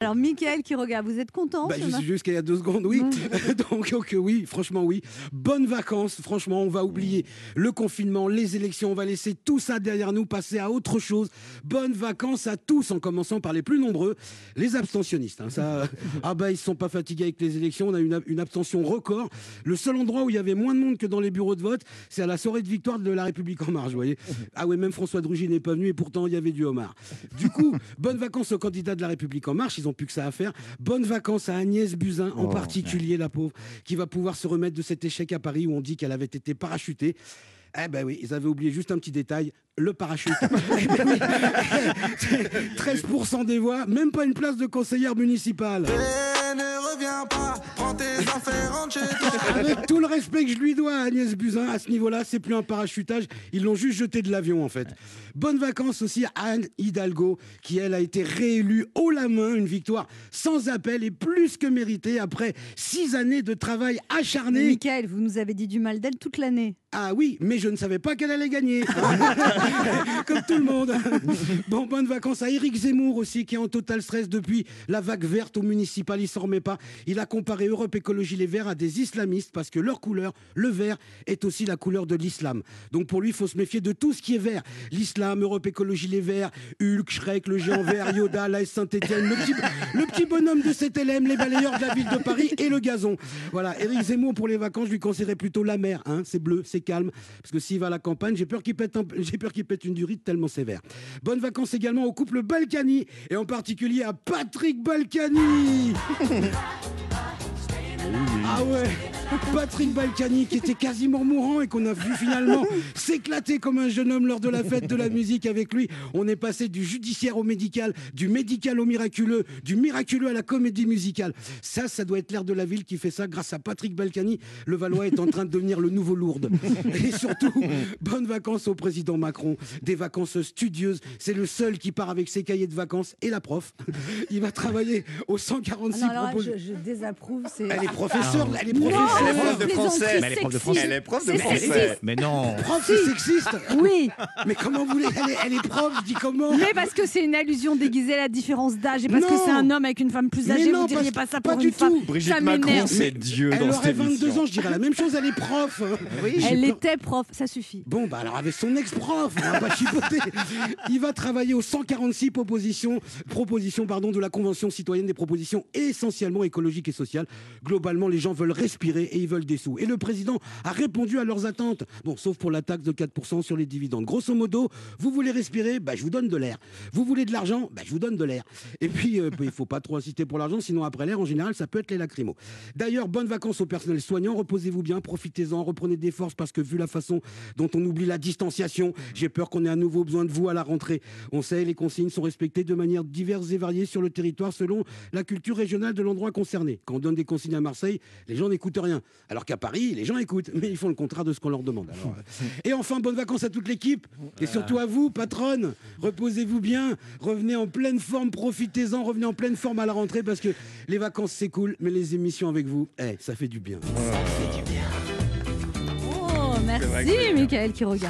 Alors, Mickaël qui regarde, vous êtes content Jusqu'à il y a 2 secondes, oui. Donc oui, franchement, oui. Bonnes vacances, franchement, on va oublier le confinement, les élections, on va laisser tout ça derrière nous, passer à autre chose. Bonnes vacances à tous, en commençant par les plus nombreux, les abstentionnistes. Ils se sont pas fatigués avec les élections, on a une abstention record. Le seul endroit où il y avait moins de monde que dans les bureaux de vote, c'est à la soirée de victoire de La République En Marche, vous voyez. Ah ouais, même François Drougy n'est pas venu et pourtant il y avait du homard. Du coup, bonnes vacances aux candidats de La République En Marche, ils ont plus que ça à faire. Bonnes vacances à Agnès Buzyn, en particulier, la pauvre, qui va pouvoir se remettre de cet échec à Paris où on dit qu'elle avait été parachutée. Eh ben oui, ils avaient oublié juste un petit détail, le parachute. 13% des voix, même pas une place de conseillère municipale. Ne reviens pas, prends tes affaires, rentre chez toi. Avec tout le respect que je lui dois à Agnès Buzyn, à ce niveau-là, c'est plus un parachutage, ils l'ont juste jeté de l'avion en fait. Bonnes vacances aussi à Anne Hidalgo, qui elle a été réélue haut la main, une victoire sans appel et plus que méritée après 6 années de travail acharné. Mickaël, vous nous avez dit du mal d'elle toute l'année. Ah oui, mais je ne savais pas qu'elle allait gagner. Comme tout le monde. Bon, bonnes vacances à Éric Zemmour aussi, qui est en total stress depuis la vague verte au municipal. Il s'en remet pas. Il a comparé Europe Écologie Les Verts à des islamistes parce que leur couleur, le vert, est aussi la couleur de l'islam. Donc pour lui, il faut se méfier de tout ce qui est vert. L'islam, Europe Écologie Les Verts, Hulk, Shrek, le géant vert, Yoda, l'AS Saint-Étienne, le petit bonhomme de 7LM, les balayeurs de la ville de Paris et le gazon. Voilà, Éric Zemmour pour les vacances, je lui conseillerais plutôt la mer. C'est bleu, c'est calme, parce que s'il va à la campagne, j'ai peur qu'il pète une durite tellement sévère. Bonnes vacances également au couple Balkany, et en particulier à Patrick Balkany. Ah ouais, Patrick Balkany qui était quasiment mourant et qu'on a vu finalement s'éclater comme un jeune homme lors de la fête de la musique avec lui. On est passé du judiciaire au médical, du médical au miraculeux, du miraculeux à la comédie musicale. Ça doit être l'air de la ville qui fait ça. Grâce à Patrick Balkany, le Valois est en train de devenir le nouveau Lourdes. Et surtout, bonnes vacances au président Macron. Des vacances studieuses. C'est le seul qui part avec ses cahiers de vacances et la prof. Il va travailler aux 146 propositions. Je désapprouve. Elle est professeure, elle est professeure. Elle est prof de français. Mais elle est prof de français. Elle est prof de français. Mais non. Prof, c'est sexiste. Oui. Mais comment vous voulez elle est prof, je dis comment? Mais parce que c'est une allusion déguisée à la différence d'âge et parce que c'est un homme avec une femme plus âgée, vous diriez pas ça pour une femme. Brigitte Ça Macron, m'énerve. c'est Dieu Elle dans aurait cette 22 émission. ans, je dirais la même chose, elle est prof. Oui, Elle était prof, ça suffit. Bon, bah alors avec son ex-prof, on va pas chipoter. Il va travailler aux 146 propositions de la Convention citoyenne des propositions essentiellement écologiques et sociales. Globalement, les gens veulent respirer et ils veulent des sous. Et le président a répondu à leurs attentes. Bon, sauf pour la taxe de 4% sur les dividendes. Grosso modo, vous voulez respirer, bah, je vous donne de l'air. Vous voulez de l'argent, bah, je vous donne de l'air. Et puis, il faut pas trop insister pour l'argent, sinon après l'air, en général, ça peut être les lacrymos. D'ailleurs, bonnes vacances au personnel soignant, reposez-vous bien, profitez-en, reprenez des forces parce que vu la façon dont on oublie la distanciation, j'ai peur qu'on ait à nouveau besoin de vous à la rentrée. On sait, les consignes sont respectées de manière diverse et variée sur le territoire selon la culture régionale de l'endroit concerné. Quand on donne des consignes à Marseille, les gens n'écoutent rien. Alors qu'à Paris, les gens écoutent, mais ils font le contraire de ce qu'on leur demande. Alors, et enfin, bonnes vacances à toute l'équipe et surtout à vous, patronne. Reposez-vous bien, revenez en pleine forme, profitez-en, revenez en pleine forme à la rentrée parce que les vacances c'est cool, mais les émissions avec vous, ça fait du bien. Ça fait du bien. Oh, merci Mickaël qui regarde.